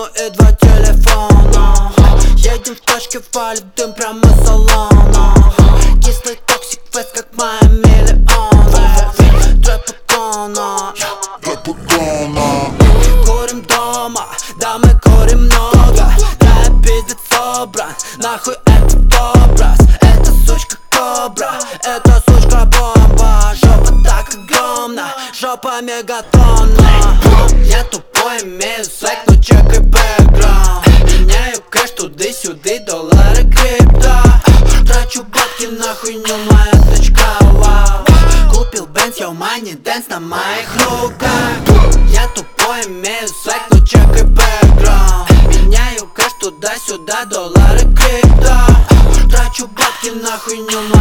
ну и 2 телефона. Едем в точке, валит дым прямо из салона. Кислый токсик фест, как мои миллионы. Трэп икона. Курим дома, да мы курим много. Да я пиздец собран, нахуй этот образ. Эта сучка кобра, эта сучка бомба. Жопа так огромна, жопа мегатонна. Я тупой, имею свек, но чекай бэкграунд. Меняю кэш туды-сюды, доллары, крипто. Трачу бабки на хуйню, моя точка, вау. Купил бенз, йоу, мани, дэнс на моих руках. Я тупой, имею свек, но чекай бэкграунд. Меняю кэш туда-сюда, доллары, крипто. Трачу бабки на хуйню,